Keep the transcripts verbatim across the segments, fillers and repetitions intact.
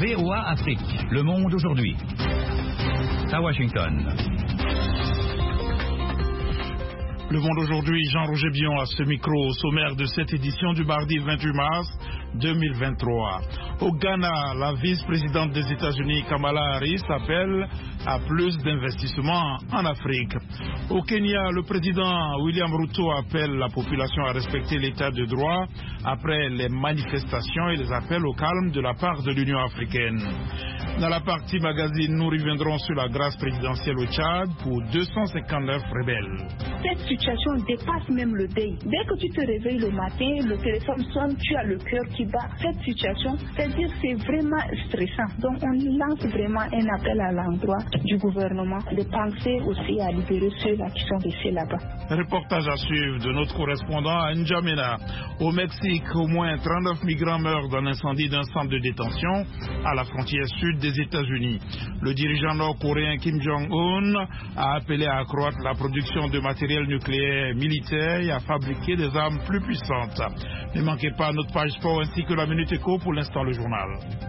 V O A Afrique, le monde aujourd'hui. À Washington. Le Monde aujourd'hui, Jean-Roger Bion à ce micro, au sommaire de cette édition du mardi vingt-huit mars deux mille vingt-trois. Au Ghana, la vice-présidente des États-Unis, Kamala Harris, appelle à plus d'investissements en Afrique. Au Kenya, le président William Ruto appelle la population à respecter l'état de droit après les manifestations et les appels au calme de la part de l'Union africaine. Dans la partie magazine, nous reviendrons sur la grâce présidentielle au Tchad pour deux cent cinquante-neuf rebelles. Cette situation dépasse même le deuil. Dès que tu te réveilles le matin, le téléphone sonne, tu as le cœur qui bat. Cette situation, c'est-à-dire c'est vraiment stressant. Donc on lance vraiment un appel à l'endroit du gouvernement de penser aussi à libérer ceux-là qui sont laissés là-bas. Reportage à suivre de notre correspondant à N'Djamena. Au Mexique, au moins trente-neuf migrants meurent dans l'incendie d'un centre de détention à la frontière sud des États-Unis. Le dirigeant nord-coréen Kim Jong-un a appelé à accroître la production de matériel nucléaire militaire et à fabriquer des armes plus puissantes. Ne manquez pas notre page sport ainsi que la Minute Éco, pour l'instant le journal.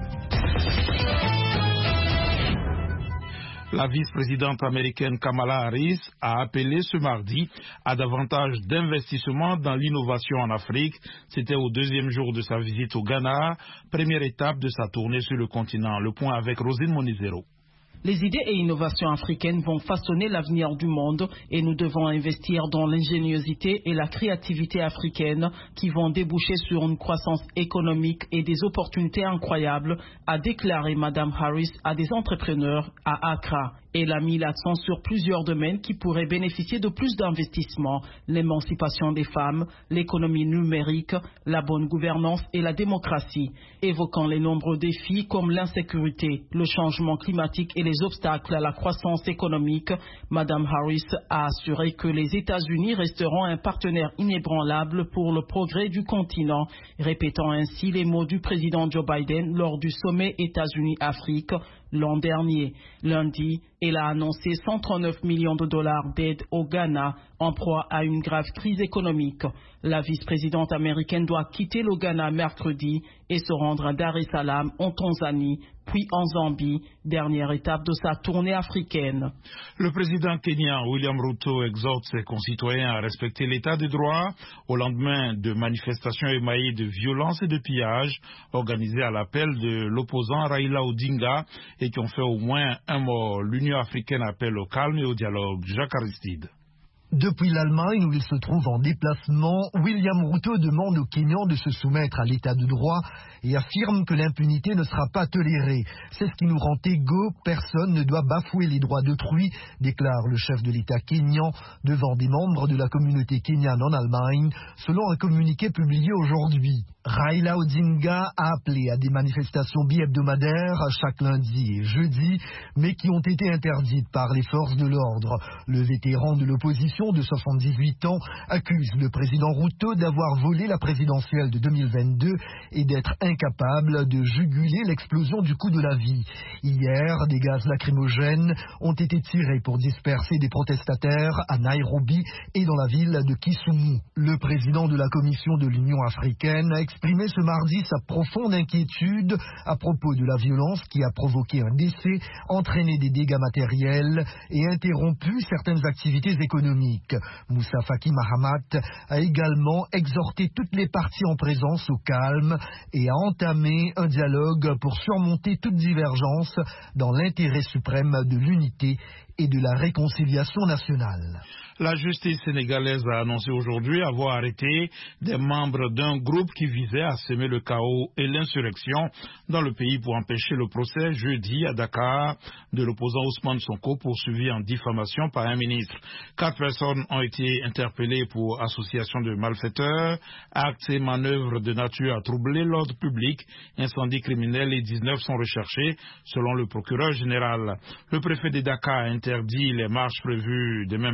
La vice-présidente américaine Kamala Harris a appelé ce mardi à davantage d'investissements dans l'innovation en Afrique. C'était au deuxième jour de sa visite au Ghana, première étape de sa tournée sur le continent. Le point avec Rosine Monizero. Les idées et innovations africaines vont façonner l'avenir du monde et nous devons investir dans l'ingéniosité et la créativité africaine qui vont déboucher sur une croissance économique et des opportunités incroyables, a déclaré Madame Harris à des entrepreneurs à Accra. Elle a mis l'accent sur plusieurs domaines qui pourraient bénéficier de plus d'investissements: l'émancipation des femmes, l'économie numérique, la bonne gouvernance et la démocratie, évoquant les nombreux défis comme l'insécurité, le changement climatique et les obstacles à la croissance économique. Madame Harris a assuré que les États-Unis resteront un partenaire inébranlable pour le progrès du continent, répétant ainsi les mots du président Joe Biden lors du sommet États-Unis-Afrique l'an dernier. Lundi, elle a annoncé cent trente-neuf millions de dollars d'aide au Ghana en proie à une grave crise économique. La vice-présidente américaine doit quitter le Ghana mercredi et se rendre à Dar es Salaam en Tanzanie, puis en Zambie, dernière étape de sa tournée africaine. Le président kenyan William Ruto exhorte ses concitoyens à respecter l'état de droit au lendemain de manifestations émaillées de violence et de pillage organisées à l'appel de l'opposant Raila Odinga et qui ont fait au moins un mort. L'Union africaine appelle au calme et au dialogue. Jacques Aristide. Depuis l'Allemagne, où il se trouve en déplacement, William Ruto demande aux Kenyans de se soumettre à l'état de droit et affirme que l'impunité ne sera pas tolérée. C'est ce qui nous rend égaux, personne ne doit bafouer les droits d'autrui, déclare le chef de l'État kényan devant des membres de la communauté kenyane en Allemagne, selon un communiqué publié aujourd'hui. Raila Odinga a appelé à des manifestations bi-hebdomadaires chaque lundi et jeudi, mais qui ont été interdites par les forces de l'ordre. Le vétéran de l'opposition de soixante-dix-huit ans accuse le président Ruto d'avoir volé la présidentielle de deux mille vingt-deux et d'être incapable de juguler l'explosion du coût de la vie. Hier, des gaz lacrymogènes ont été tirés pour disperser des protestataires à Nairobi et dans la ville de Kisumu. Le président de la Commission de l'Union africaine a exprimé ce mardi sa profonde inquiétude à propos de la violence qui a provoqué un décès, entraîné des dégâts matériels et interrompu certaines activités économiques. Moussa Faki Mahamat a également exhorté toutes les parties en présence au calme et a entamé un dialogue pour surmonter toute divergence dans l'intérêt suprême de l'unité et de la réconciliation nationale. La justice sénégalaise a annoncé aujourd'hui avoir arrêté des membres d'un groupe qui visait à semer le chaos et l'insurrection dans le pays pour empêcher le procès jeudi à Dakar de l'opposant Ousmane Sonko poursuivi en diffamation par un ministre. Quatre personnes ont été interpellées pour association de malfaiteurs, actes et manœuvres de nature à troubler l'ordre public, incendie criminel et dix-neuf sont recherchés selon le procureur général. Le préfet de Dakar a interdit les marches prévues demain mercredi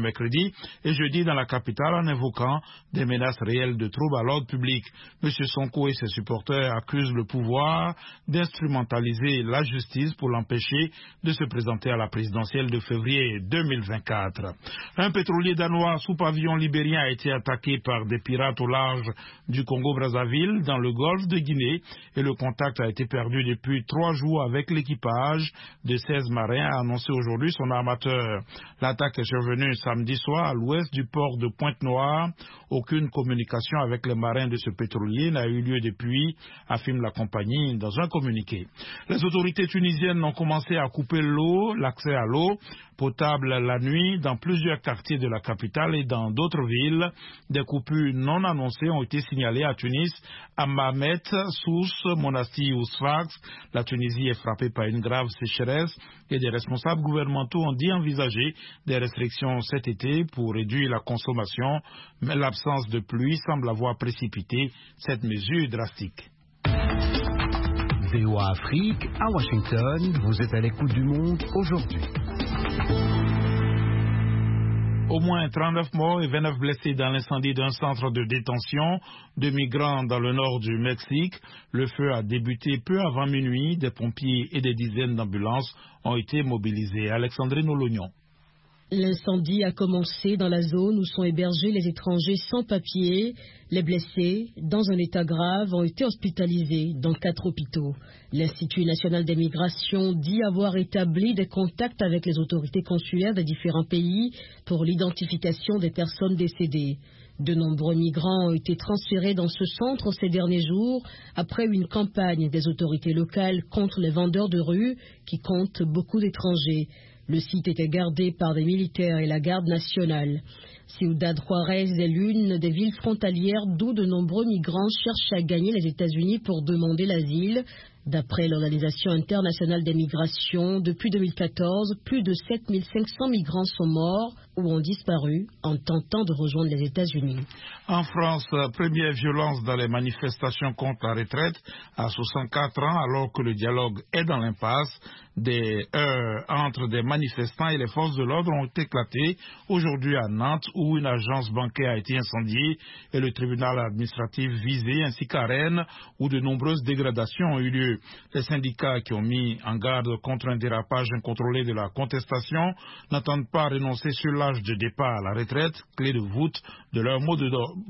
vendredi et jeudi dans la capitale en invoquant des menaces réelles de troubles à l'ordre public. M. Sonko et ses supporters accusent le pouvoir d'instrumentaliser la justice pour l'empêcher de se présenter à la présidentielle de février deux mille vingt-quatre. Un pétrolier danois sous pavillon libérien a été attaqué par des pirates au large du Congo-Brazzaville dans le golfe de Guinée et le contact a été perdu depuis trois jours avec l'équipage de seize marins, a annoncé aujourd'hui son armateur. L'attaque est survenue samedi soir à l'ouest du port de Pointe-Noire. Aucune communication avec les marins de ce pétrolier n'a eu lieu depuis, affirme la compagnie dans un communiqué. Les autorités tunisiennes ont commencé à couper l'eau, l'accès à l'eau potable la nuit dans plusieurs quartiers de la capitale et dans d'autres villes. Des coupures non annoncées ont été signalées à Tunis, à Mamet, Sousse, Monastir ou Sfax. La Tunisie est frappée par une grave sécheresse et des responsables gouvernementaux ont dit envisager des restrictions cet été pour réduire la consommation, mais l'absence de pluie semble avoir précipité cette mesure drastique. V O A Afrique, à Washington, vous êtes à l'écoute du monde aujourd'hui. Au moins trente-neuf morts et vingt-neuf blessés dans l'incendie d'un centre de détention de migrants dans le nord du Mexique. Le feu a débuté peu avant minuit. Des pompiers et des dizaines d'ambulances ont été mobilisés. Alexandrine Olognon. L'incendie a commencé dans la zone où sont hébergés les étrangers sans papier. Les blessés, dans un état grave, ont été hospitalisés dans quatre hôpitaux. L'Institut national des migrations dit avoir établi des contacts avec les autorités consulaires des différents pays pour l'identification des personnes décédées. De nombreux migrants ont été transférés dans ce centre ces derniers jours après une campagne des autorités locales contre les vendeurs de rue qui comptent beaucoup d'étrangers. Le site était gardé par des militaires et la garde nationale. Ciudad Juárez est l'une des villes frontalières d'où de nombreux migrants cherchent à gagner les États-Unis pour demander l'asile. D'après l'Organisation internationale des migrations, depuis deux mille quatorze, plus de sept mille cinq cents migrants sont morts ou ont disparu en tentant de rejoindre les États-Unis. En France, première violence dans les manifestations contre la retraite à soixante-quatre ans, alors que le dialogue est dans l'impasse. Des heurts entre des manifestants et les forces de l'ordre ont éclaté aujourd'hui à Nantes, où une agence bancaire a été incendiée et le tribunal administratif visé, ainsi qu'à Rennes, où de nombreuses dégradations ont eu lieu. Les syndicats qui ont mis en garde contre un dérapage incontrôlé de la contestation n'entendent pas renoncer sur l'âge de départ à la retraite, clé de voûte de leur mot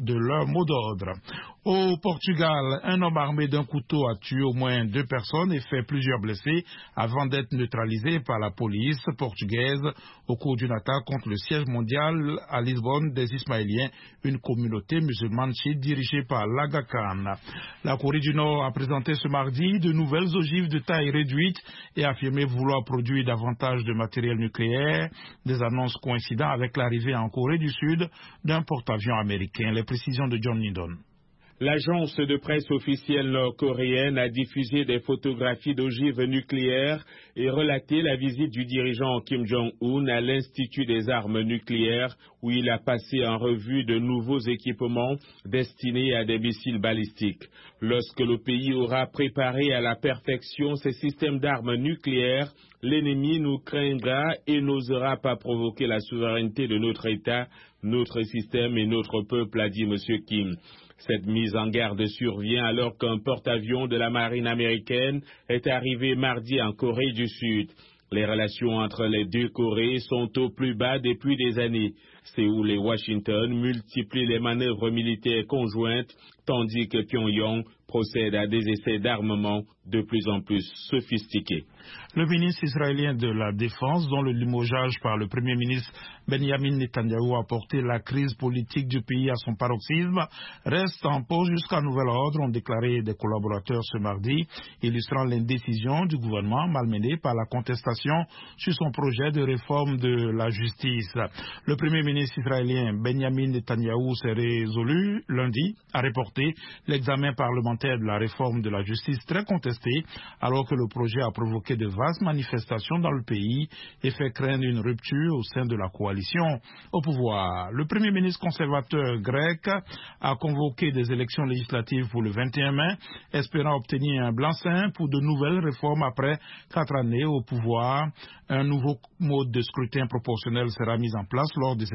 d'ordre. Au Portugal, un homme armé d'un couteau a tué au moins deux personnes et fait plusieurs blessés avant d'être neutralisé par la police portugaise au cours d'une attaque contre le siège mondial à Lisbonne des Ismaéliens, une communauté musulmane chiite dirigée par l'Aga Khan. La Corée du Nord a présenté ce mardi de nouvelles ogives de taille réduite et affirmé vouloir produire davantage de matériel nucléaire, des annonces coïncidant avec l'arrivée en Corée du Sud d'un porte-avions américain. Les précisions de John Nidon. L'agence de presse officielle nord-coréenne a diffusé des photographies d'ogives nucléaires et relaté la visite du dirigeant Kim Jong-un à l'Institut des armes nucléaires où il a passé en revue de nouveaux équipements destinés à des missiles balistiques. Lorsque le pays aura préparé à la perfection ses systèmes d'armes nucléaires, l'ennemi nous craindra et n'osera pas provoquer la souveraineté de notre État, notre système et notre peuple, a dit M. Kim. Cette mise en garde survient alors qu'un porte-avions de la marine américaine est arrivé mardi en Corée du Sud. Les relations entre les deux Corées sont au plus bas depuis des années. Séoul et Washington multiplient les manœuvres militaires conjointes, tandis que Pyongyang procède à des essais d'armement de plus en plus sophistiqués. Le ministre israélien de la Défense, dont le limogeage par le Premier ministre Benjamin Netanyahou a porté la crise politique du pays à son paroxysme, reste en pause jusqu'à nouvel ordre, ont déclaré des collaborateurs ce mardi, illustrant l'indécision du gouvernement malmené par la contestation sur son projet de réforme de la justice. Le Premier ministre israélien Benjamin Netanyahou s'est résolu lundi à reporter l'examen parlementaire de la réforme de la justice très contestée, alors que le projet a provoqué de vastes manifestations dans le pays et fait craindre une rupture au sein de la coalition au pouvoir. Le Premier ministre conservateur grec a convoqué des élections législatives pour le vingt et un mai, espérant obtenir un blanc-seing pour de nouvelles réformes après quatre années au pouvoir. Un nouveau mode de scrutin proportionnel sera mis en place lors de ces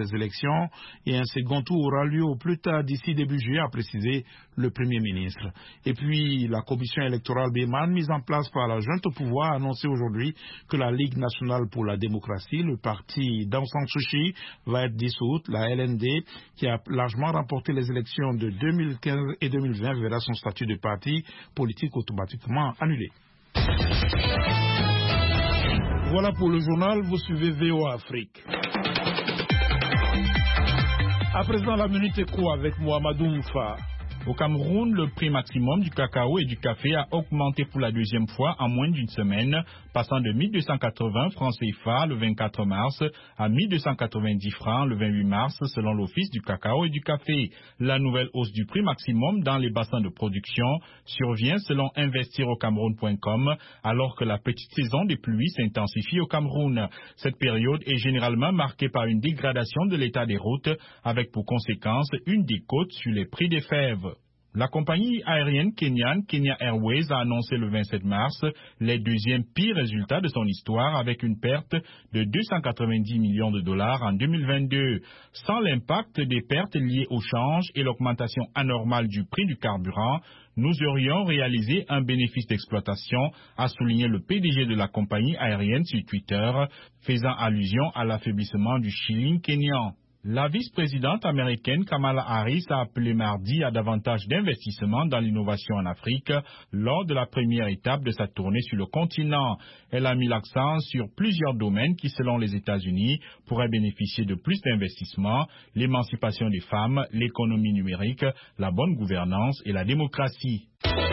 les élections et un second tour aura lieu au plus tard d'ici début juillet, a précisé le Premier ministre. Et puis, la commission électorale Béman, mise en place par la junte au pouvoir, a annoncé aujourd'hui que la Ligue nationale pour la démocratie, le parti d'Aung San Suu Kyi, va être dissoute. La L N D, qui a largement remporté les élections de deux mille quinze et deux mille vingt, verra son statut de parti politique automatiquement annulé. Voilà pour le journal, vous suivez V O A Afrique. À présent, la minute éco avec Mohamedou Moufa. Au Cameroun, le prix maximum du cacao et du café a augmenté pour la deuxième fois en moins d'une semaine, passant de mille deux cent quatre-vingts francs C F A le vingt-quatre mars à mille deux cent quatre-vingt-dix francs le vingt-huit mars, selon l'Office du cacao et du café. La nouvelle hausse du prix maximum dans les bassins de production survient selon investir au cameroun point com, alors que la petite saison des pluies s'intensifie au Cameroun. Cette période est généralement marquée par une dégradation de l'état des routes, avec pour conséquence une décote sur les prix des fèves. La compagnie aérienne kenyane Kenya Airways a annoncé le vingt-sept mars les deuxièmes pires résultats de son histoire, avec une perte de deux cent quatre-vingt-dix millions de dollars en deux mille vingt-deux. Sans l'impact des pertes liées au change et l'augmentation anormale du prix du carburant, nous aurions réalisé un bénéfice d'exploitation, a souligné le P D G de la compagnie aérienne sur Twitter, faisant allusion à l'affaiblissement du shilling kényan. La vice-présidente américaine Kamala Harris a appelé mardi à davantage d'investissements dans l'innovation en Afrique lors de la première étape de sa tournée sur le continent. Elle a mis l'accent sur plusieurs domaines qui, selon les États-Unis, pourraient bénéficier de plus d'investissements: l'émancipation des femmes, l'économie numérique, la bonne gouvernance et la démocratie.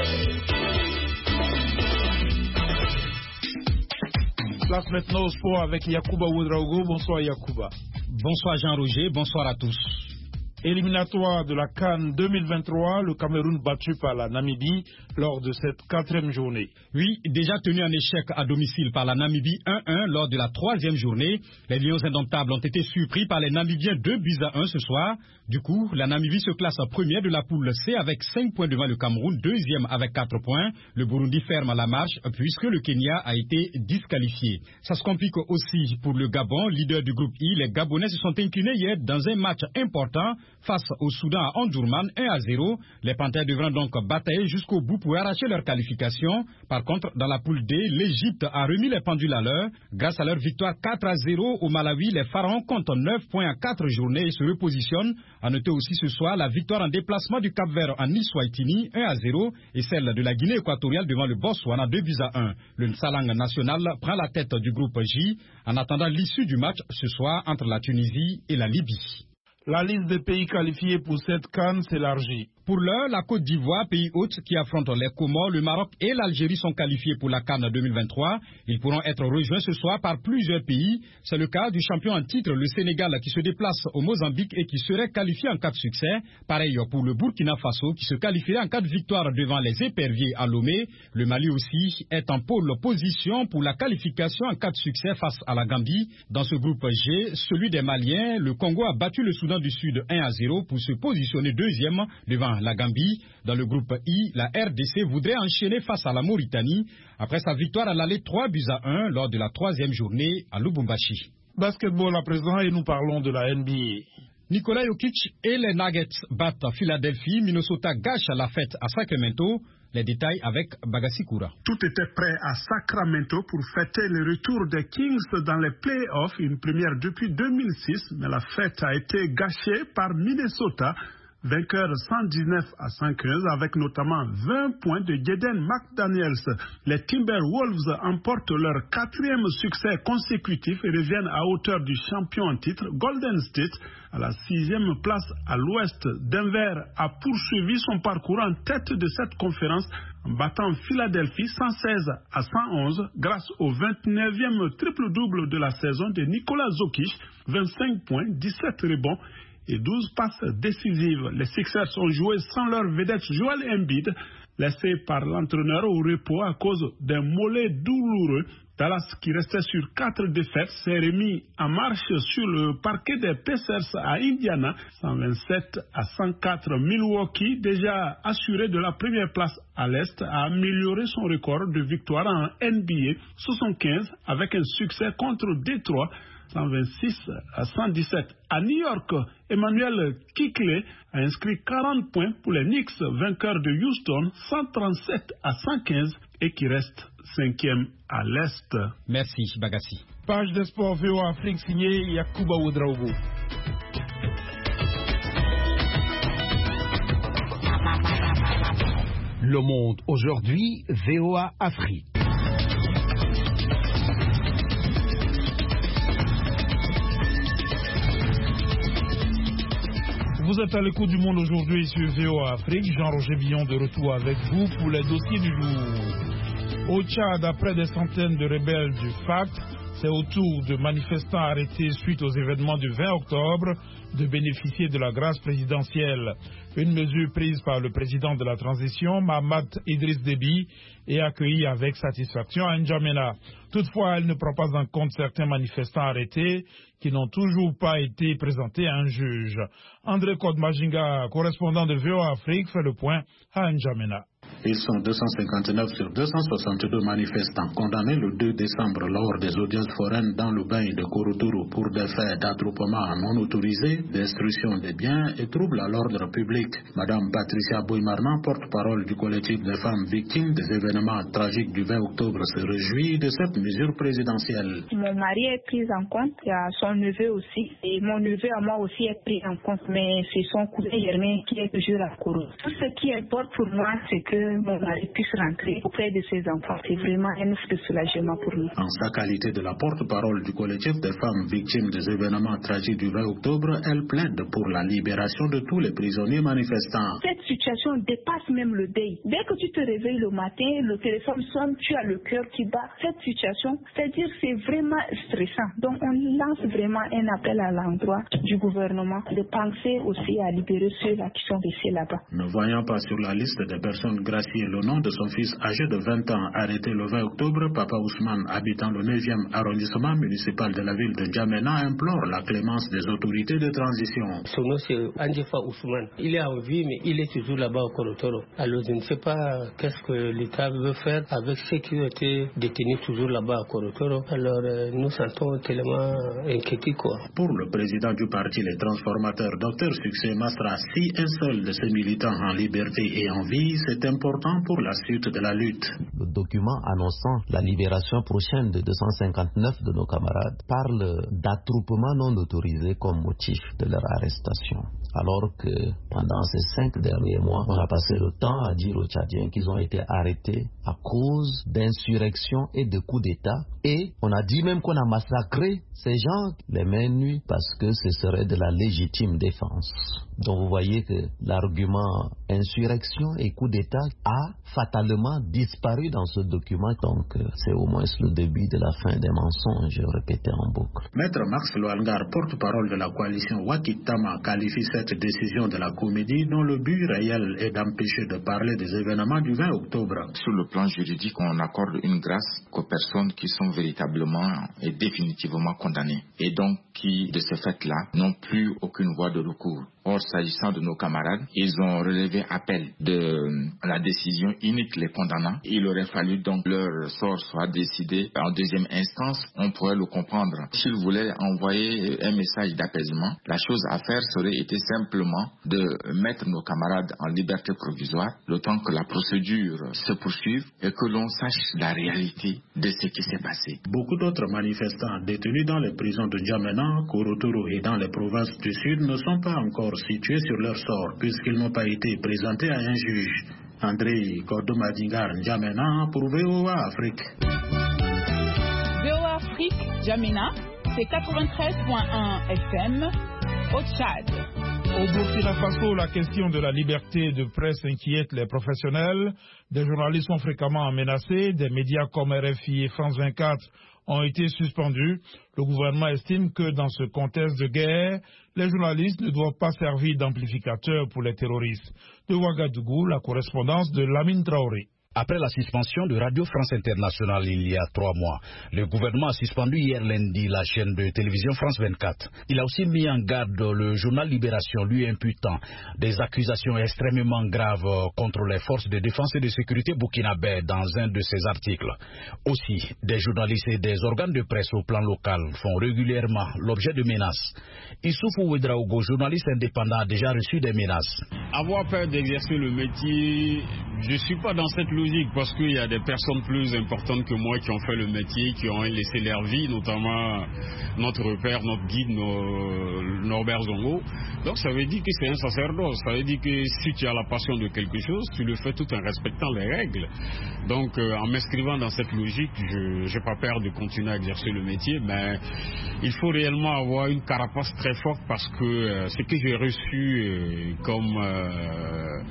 Place maintenant au sport avec Yacouba Ouedraogo. Bonsoir Yacouba. Bonsoir Jean-Roger, bonsoir à tous. Éliminatoire de la CAN deux mille vingt-trois, le Cameroun battu par la Namibie lors de cette quatrième journée. Oui, déjà tenu en échec à domicile par la Namibie un un lors de la troisième journée, les Lions indomptables ont été surpris par les Namibiens deux buts à un ce soir. Du coup, la Namibie se classe première de la poule C avec cinq points devant le Cameroun, deuxième avec quatre points. Le Burundi ferme la marche puisque le Kenya a été disqualifié. Ça se complique aussi pour le Gabon, leader du groupe I. Les Gabonais se sont inclinés hier dans un match important face au Soudan à Omdurman, un à zéro. Les Panthères devront donc batailler jusqu'au bout pour arracher leur qualification. Par contre, dans la poule D, l'Égypte a remis les pendules à l'heure. Grâce à leur victoire quatre à zéro au Malawi, les Pharaons comptent neuf points à quatre journées et se repositionnent. À noter aussi ce soir la victoire en déplacement du Cap-Vert en Eswatini, un à zéro, et celle de la Guinée équatoriale devant le Botswana, deux buts à un. Le Salang national prend la tête du groupe J en attendant l'issue du match ce soir entre la Tunisie et la Libye. La liste des pays qualifiés pour cette CAN s'élargit. Pour l'heure, la Côte d'Ivoire, pays hôte qui affronte les Comores, le Maroc et l'Algérie sont qualifiés pour la CAN deux mille vingt-trois. Ils pourront être rejoints ce soir par plusieurs pays. C'est le cas du champion en titre, le Sénégal, qui se déplace au Mozambique et qui serait qualifié en cas de succès. Pareil pour le Burkina Faso, qui se qualifierait en cas de victoire devant les éperviers à Lomé. Le Mali aussi est en pôle position pour la qualification en cas de succès face à la Gambie. Dans ce groupe G, celui des Maliens, le Congo a battu le Soudan du Sud un à zéro pour se positionner deuxième devant la Gambie. Dans le groupe I, la R D C voudrait enchaîner face à la Mauritanie après sa victoire à l'aller trois buts à un lors de la troisième journée à Lubumbashi. Basketball à présent et nous parlons de la N B A. Nikola Jokic et les Nuggets battent Philadelphie. Minnesota gâche la fête à Sacramento. Les détails avec Bagassi Koura. Tout était prêt à Sacramento pour fêter le retour des Kings dans les playoffs, une première depuis deux mille six, mais la fête a été gâchée par Minnesota, vainqueur cent dix-neuf à cent quinze, avec notamment vingt points de Jaden McDaniels. Les Timberwolves emportent leur quatrième succès consécutif et reviennent à hauteur du champion en titre, Golden State, à la sixième place à l'ouest. Denver a poursuivi son parcours en tête de cette conférence en battant Philadelphie cent seize à cent onze grâce au vingt-neuvième triple-double de la saison de Nikola Jokic, vingt-cinq points, dix-sept rebonds et douze passes décisives. Les Sixers ont joué sans leur vedette Joel Embiid, laissé par l'entraîneur au repos à cause d'un mollet douloureux. Dallas, qui restait sur quatre défaites, s'est remis en marche sur le parquet des Pacers à Indiana, cent vingt-sept à cent quatre. Milwaukee, déjà assuré de la première place à l'Est, a amélioré son record de victoire en N B A, soixante-quinze, avec un succès contre Détroit, cent vingt-six à cent dix-sept. À New York, Emmanuel Quickley a inscrit quarante points pour les Knicks, vainqueurs de Houston, cent trente-sept à cent quinze, et qui reste cinquième à l'Est. Merci, Bagassi. Page des sports V O A Afrique signée Yakuba Ouedraogo. Le Monde aujourd'hui, V O A Afrique. Vous êtes à l'écoute du Monde aujourd'hui sur V O A Afrique. Jean-Roger Billon de retour avec vous pour les dossiers du jour. Au Tchad, après des centaines de rebelles du F A C T, c'est au tour de manifestants arrêtés suite aux événements du vingt octobre de bénéficier de la grâce présidentielle. Une mesure prise par le président de la transition, Mahamat Idriss Déby, et accueillie avec satisfaction à N'Djamena. Toutefois, elle ne prend pas en compte certains manifestants arrêtés qui n'ont toujours pas été présentés à un juge. André Kodmajinga, correspondant de V O A Afrique, fait le point à N'Djamena. Ils sont deux cent cinquante-neuf sur deux cent soixante-deux manifestants condamnés le deux décembre lors des audiences foraines dans le bain de Korotoro pour des faits d'attroupement non autorisé, destruction des biens et troubles à l'ordre public. Madame Patricia Boymarna, porte-parole du collectif des femmes victimes des événements tragiques du vingt octobre, se réjouit de cette mesure présidentielle. Mon mari est pris en compte, il y a son neveu aussi, et mon neveu à moi aussi est pris en compte, mais c'est son cousin Yermin qui est toujours à Korotoro. Tout ce qui importe pour moi, c'est que mon mari puisse rentrer auprès de ses enfants. C'est vraiment un ouf de soulagement pour nous. En sa qualité de la porte-parole du collectif des femmes victimes des événements tragiques du vingt octobre, elle plaide pour la libération de tous les prisonniers manifestants. Cette situation dépasse même le deuil. Dès que tu te réveilles le matin, le téléphone sonne, tu as le cœur qui bat. Cette situation, c'est-à-dire c'est vraiment stressant. Donc on lance vraiment un appel à l'endroit du gouvernement de penser aussi à libérer ceux-là qui sont laissés là-bas. Ne voyant pas sur la liste des personnes graciées le nom de son fils âgé de vingt ans arrêté le vingt octobre, Papa Ousmane, habitant le neuvième arrondissement municipal de la ville de N'Djamena, implore la clémence des autorités de transition. Son nom c'est Andjefa Ousmane. Il est en vie mais il est toujours là-bas au Korotoro. Alors je ne sais pas qu'est-ce que l'État veut faire avec ceux qui ont été détenus toujours là-bas au Korotoro. Alors euh, nous sentons tellement inquiétés quoi. Pour le président du parti Les Transformateurs, Docteur Succès Masra, si un seul de ses militants en liberté et en vie, c'est important pour la suite de la lutte. Le document annonçant la libération prochaine de deux cent cinquante-neuf de nos camarades parle d'attroupement non autorisé comme motif de leur arrestation. Alors que pendant ces cinq derniers mois, on a passé le temps à dire aux Tchadiens qu'ils ont été arrêtés à cause d'insurrection et de coups d'État. Et on a dit même qu'on a massacré ces gens les mains nues parce que ce serait de la légitime défense. Donc vous voyez que l'argument insurrection et coup d'État a fatalement disparu dans ce document. Donc c'est au moins le début de la fin des mensonges répétés en boucle. Maître Max Loalgar, porte-parole de la coalition Wakitama, qualifie cette décision de la comédie dont le but réel est d'empêcher de parler des événements du vingt octobre. Sur le plan juridique, on accorde une grâce aux personnes qui sont véritablement et définitivement condamnées et donc qui, de ce fait-là, n'ont plus aucune voie de recours. Or, s'agissant de nos camarades, ils ont relevé appel de la décision unique les condamnant. Il aurait fallu donc leur sort soit décidé en deuxième instance. On pourrait le comprendre. S'ils voulaient envoyer un message d'apaisement, la chose à faire serait été simplement de mettre nos camarades en liberté provisoire, le temps que la procédure se poursuive et que l'on sache la réalité de ce qui s'est passé. Beaucoup d'autres manifestants détenus dans les prisons de N'Djamena, Korotoro et dans les provinces du Sud ne sont pas encore situés sur leur sort puisqu'ils n'ont pas été présentés à un juge. André Kordomadingar, N'Djamena pour V O A Afrique. V O A Afrique, N'Djamena, c'est quatre-vingt-treize point un F M au Tchad. Au Burkina Faso, la question de la liberté de presse inquiète les professionnels. Des journalistes sont fréquemment menacés. Des médias comme R F I et France vingt-quatre ont été suspendus. Le gouvernement estime que dans ce contexte de guerre, les journalistes ne doivent pas servir d'amplificateurs pour les terroristes. De Ouagadougou, la correspondance de Lamine Traoré. Après la suspension de Radio France Internationale il y a trois mois, le gouvernement a suspendu hier lundi la chaîne de télévision France vingt-quatre. Il a aussi mis en garde le journal Libération, lui imputant des accusations extrêmement graves contre les forces de défense et de sécurité burkinabè dans un de ses articles. Aussi, des journalistes et des organes de presse au plan local font régulièrement l'objet de menaces. Issoufou Ouedraogo, journaliste indépendant, a déjà reçu des menaces. Avoir peur d'exercer le métier, je ne suis pas dans cette logique parce qu'il y a des personnes plus importantes que moi qui ont fait le métier, qui ont laissé leur vie, notamment notre repère, notre guide, nos, Norbert Zongo. Donc ça veut dire que c'est un sacerdoce, ça veut dire que si tu as la passion de quelque chose, tu le fais tout en respectant les règles. Donc euh, en m'inscrivant dans cette logique, je n'ai pas peur de continuer à exercer le métier, mais il faut réellement avoir une carapace très forte parce que euh, ce que j'ai reçu euh, comme euh,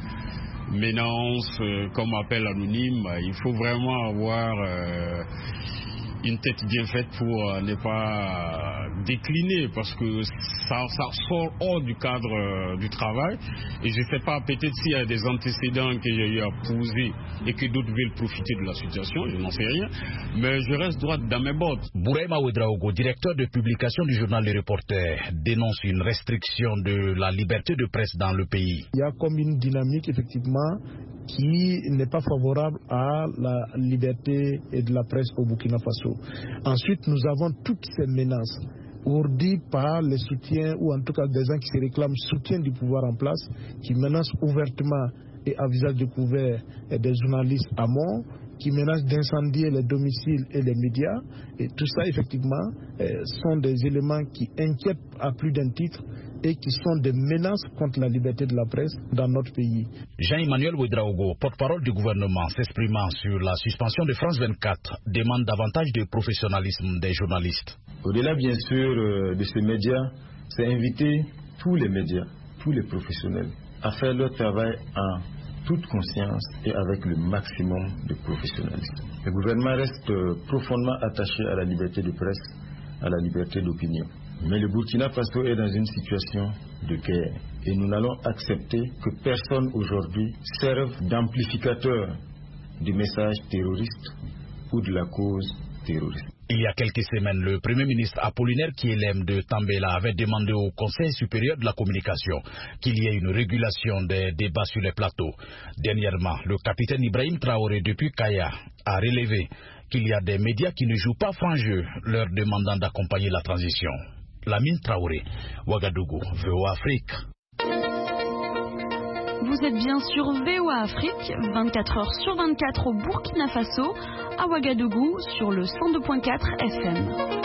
menace, euh, comme appel anonyme, il faut vraiment avoir euh, une tête bien faite pour euh, ne pas décliner parce que ça, ça sort hors du cadre euh, du travail et je ne sais pas, peut-être s'il y a des antécédents que j'ai eu à poser et que d'autres veulent profiter de la situation, je n'en sais rien, mais je reste droit dans mes bottes. Bourema Ouedraogo, directeur de publication du journal Le Reporter, dénonce une restriction de la liberté de presse dans le pays. Il y a comme une dynamique effectivement qui n'est pas favorable à la liberté et de la presse au Burkina Faso. Ensuite, nous avons toutes ces menaces ourdies par les soutiens ou en tout cas des gens qui se réclament soutien du pouvoir en place, qui menacent ouvertement et à visage découvert des journalistes à mort, qui menacent d'incendier les domiciles et les médias. Et tout ça, effectivement, sont des éléments qui inquiètent à plus d'un titre et qui sont des menaces contre la liberté de la presse dans notre pays. Jean-Emmanuel Ouedraogo, porte-parole du gouvernement, s'exprimant sur la suspension de France vingt-quatre, demande davantage de professionnalisme des journalistes. Au-delà, bien sûr, de ces médias, c'est inviter tous les médias, tous les professionnels, à faire leur travail en toute conscience et avec le maximum de professionnalisme. Le gouvernement reste profondément attaché à la liberté de presse, à la liberté d'opinion. Mais le Burkina Faso est dans une situation de guerre et nous n'allons accepter que personne aujourd'hui serve d'amplificateur du message terroriste ou de la cause terroriste. Il y a quelques semaines, le Premier ministre Apollinaire Kielem de Tambela avait demandé au Conseil supérieur de la communication qu'il y ait une régulation des débats sur les plateaux. Dernièrement, le capitaine Ibrahim Traoré depuis Kaya a relevé qu'il y a des médias qui ne jouent pas franc jeu, leur demandant d'accompagner la transition. Lamine Traoré, Ouagadougou, V O A Afrique. Vous êtes bien sur V O A Afrique, vingt-quatre heures sur vingt-quatre au Burkina Faso, à Ouagadougou sur le cent deux point quatre F M.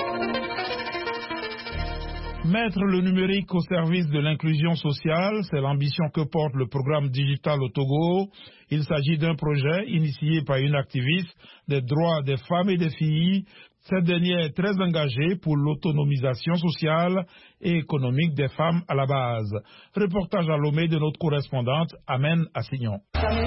Mettre le numérique au service de l'inclusion sociale, c'est l'ambition que porte le programme digital au Togo. Il s'agit d'un projet initié par une activiste des droits des femmes et des filles. Cette dernière est très engagée pour l'autonomisation sociale et économique des femmes à la base. Reportage à Lomé de notre correspondante Amen Assignon.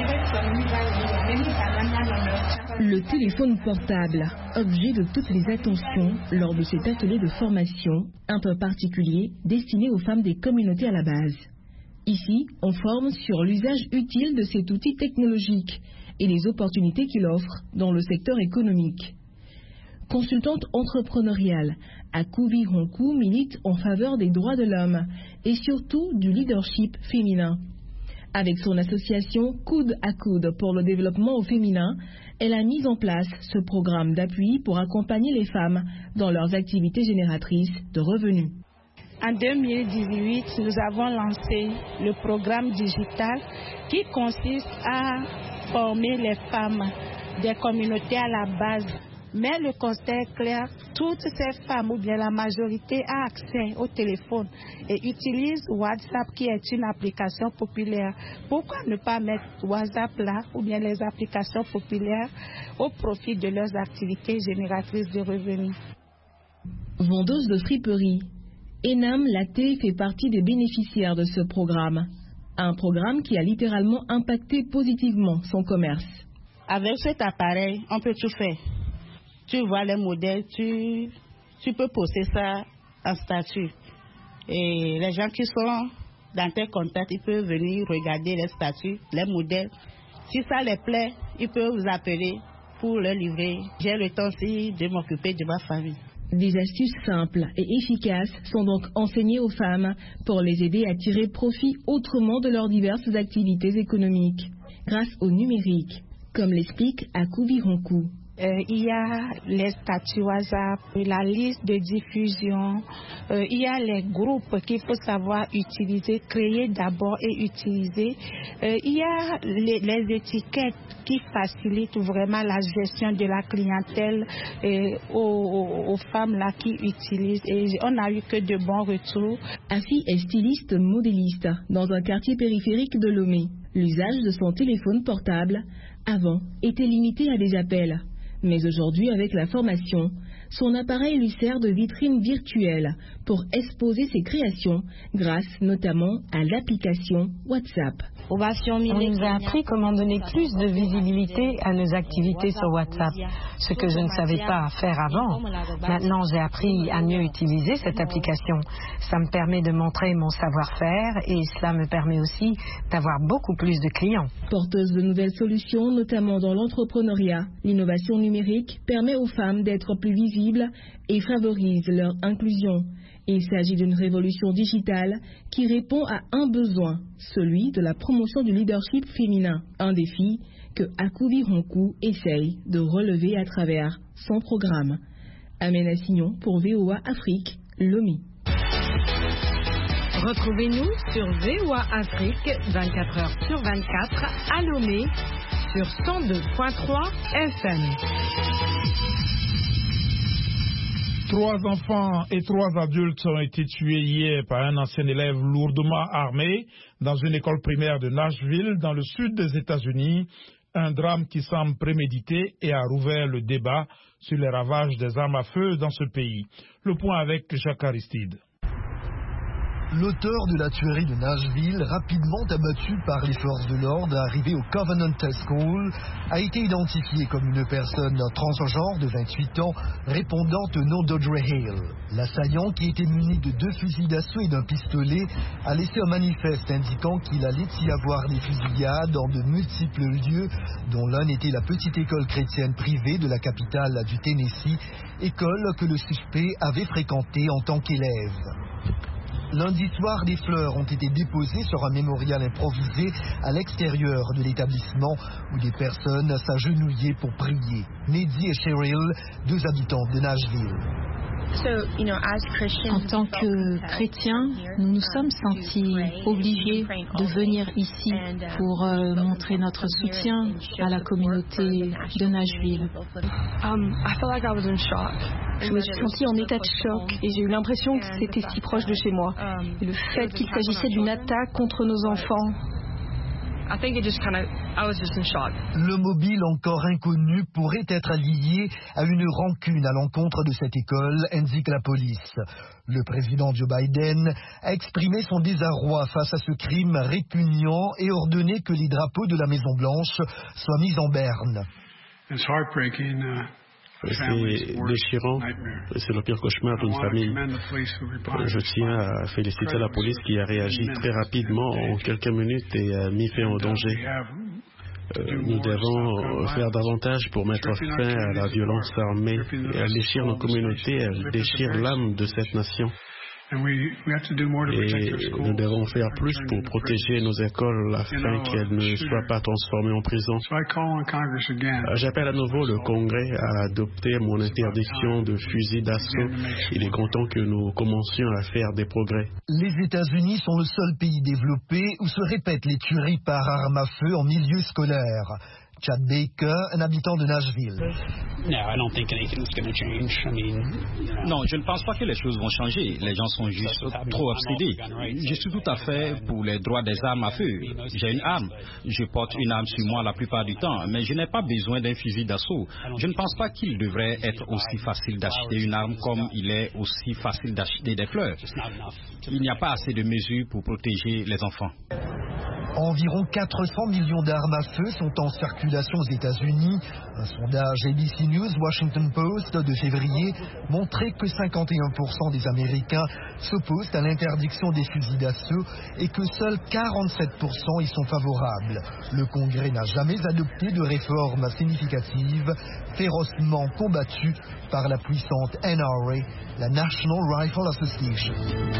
Le téléphone portable, objet de toutes les attentions lors de cet atelier de formation un peu particulier destiné aux femmes des communautés à la base. Ici, on forme sur l'usage utile de cet outil technologique et les opportunités qu'il offre dans le secteur économique. Consultante entrepreneuriale, Akuvi Honku milite en faveur des droits de l'homme et surtout du leadership féminin. Avec son association Coude à Coude pour le développement au féminin, elle a mis en place ce programme d'appui pour accompagner les femmes dans leurs activités génératrices de revenus. En deux mille dix-huit, nous avons lancé le programme digital qui consiste à former les femmes des communautés à la base. Mais le constat est clair, toutes ces femmes ou bien la majorité a accès au téléphone et utilise WhatsApp qui est une application populaire. Pourquoi ne pas mettre WhatsApp là ou bien les applications populaires au profit de leurs activités génératrices de revenus? Vendeuse de friperie, Enam Laté fait partie des bénéficiaires de ce programme. Un programme qui a littéralement impacté positivement son commerce. Avec cet appareil, on peut tout faire. Tu vois les modèles, tu, tu peux poster ça en statut. Et les gens qui sont dans tes contacts, ils peuvent venir regarder les statuts, les modèles. Si ça les plaît, ils peuvent vous appeler pour le livrer. J'ai le temps aussi de m'occuper de ma famille. Des astuces simples et efficaces sont donc enseignées aux femmes pour les aider à tirer profit autrement de leurs diverses activités économiques, grâce au numérique, comme l'explique Akoubi Ronkou. Euh, il y a les statuts WhatsApp, la liste de diffusion, euh, il y a les groupes qu'il faut savoir utiliser, créer d'abord et utiliser. Euh, il y a les, les étiquettes qui facilitent vraiment la gestion de la clientèle euh, aux, aux femmes là qui utilisent. Et on n'a eu que de bons retours. Afi est styliste modéliste dans un quartier périphérique de Lomé. L'usage de son téléphone portable, avant, était limité à des appels. Mais aujourd'hui, avec la formation, son appareil lui sert de vitrine virtuelle pour exposer ses créations grâce notamment à l'application WhatsApp. On nous a appris comment donner plus de visibilité à nos activités sur WhatsApp, ce que je ne savais pas faire avant. Maintenant, j'ai appris à mieux utiliser cette application. Ça me permet de montrer mon savoir-faire et cela me permet aussi d'avoir beaucoup plus de clients. Porteuse de nouvelles solutions, notamment dans l'entrepreneuriat, l'innovation numérique permet aux femmes d'être plus visibles et favorise leur inclusion. Il s'agit d'une révolution digitale qui répond à un besoin, celui de la promotion du leadership féminin, un défi que Akoubi Ronkou essaye de relever à travers son programme. Amena Signon pour V O A Afrique, Lomé. Retrouvez-nous sur V O A Afrique vingt-quatre heures sur vingt-quatre à Lomé sur cent deux virgule trois F M. Trois enfants et trois adultes ont été tués hier par un ancien élève lourdement armé dans une école primaire de Nashville, dans le sud des États-Unis. Un drame qui semble prémédité et a rouvert le débat sur les ravages des armes à feu dans ce pays. Le point avec Jacques Aristide. L'auteur de la tuerie de Nashville, rapidement abattu par les forces de l'ordre arrivées au Covenant School, a été identifié comme une personne transgenre de vingt-huit ans répondant au nom d'Audrey Hale. L'assaillant, qui était muni de deux fusils d'assaut et d'un pistolet, a laissé un manifeste indiquant qu'il allait y avoir des fusillades dans de multiples lieux, dont l'un était la petite école chrétienne privée de la capitale du Tennessee, école que le suspect avait fréquentée en tant qu'élève. Lundi soir, des fleurs ont été déposées sur un mémorial improvisé à l'extérieur de l'établissement où des personnes s'agenouillaient pour prier. Neddy et Cheryl, deux habitants de Nashville. En tant que chrétiens, nous nous sommes sentis obligés de venir ici pour euh, montrer notre soutien à la communauté de Nashville. Je me suis sentie en état de choc et j'ai eu l'impression que c'était si proche de chez moi. Et le fait qu'il s'agissait d'une attaque contre nos enfants. Le mobile encore inconnu pourrait être lié à une rancune à l'encontre de cette école, indique la police. Le président Joe Biden a exprimé son désarroi face à ce crime répugnant et ordonné que les drapeaux de la Maison-Blanche soient mis en berne. C'est déchirant, c'est le pire cauchemar d'une famille. Je tiens à féliciter la police qui a réagi très rapidement en quelques minutes et a mis fin au danger. Euh, nous devons faire davantage pour mettre fin à la violence armée. Elle déchire nos communautés, elle déchire l'âme de cette nation. Et nous devons faire plus pour protéger nos écoles afin qu'elles ne soient pas transformées en prison. J'appelle à nouveau le Congrès à adopter mon interdiction de fusils d'assaut. Il est grand temps que nous commencions à faire des progrès. Les États-Unis sont le seul pays développé où se répètent les tueries par arme à feu en milieu scolaire. Chad Baker, un habitant de Nashville. Non, je ne pense pas que les choses vont changer. Les gens sont juste trop obsédés. Je suis tout à fait pour les droits des armes à feu. J'ai une arme. Je porte une arme sur moi la plupart du temps, mais je n'ai pas besoin d'un fusil d'assaut. Je ne pense pas qu'il devrait être aussi facile d'acheter une arme comme il est aussi facile d'acheter des fleurs. Il n'y a pas assez de mesures pour protéger les enfants. Environ quatre cents millions d'armes à feu sont en circulation aux États-Unis. Un sondage A B C News Washington Post de février montrait que cinquante et un pour cent des Américains s'opposent à l'interdiction des fusils d'assaut et que seuls quarante-sept pour cent y sont favorables. Le Congrès n'a jamais adopté de réforme significative, férocement combattue par la puissante N R A, la National Rifle Association.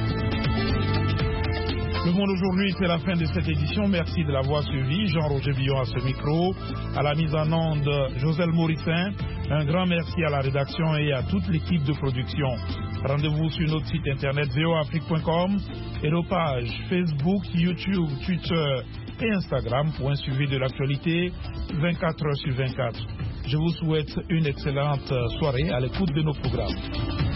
Le Monde aujourd'hui, c'est la fin de cette édition. Merci de l'avoir suivi. Jean-Roger Billon à ce micro. À la mise en onde, Joselle Morissin. Un grand merci à la rédaction et à toute l'équipe de production. Rendez-vous sur notre site internet v o afrique point com et nos pages Facebook, YouTube, Twitter et Instagram pour un suivi de l'actualité vingt-quatre heures sur vingt-quatre. Je vous souhaite une excellente soirée à l'écoute de nos programmes.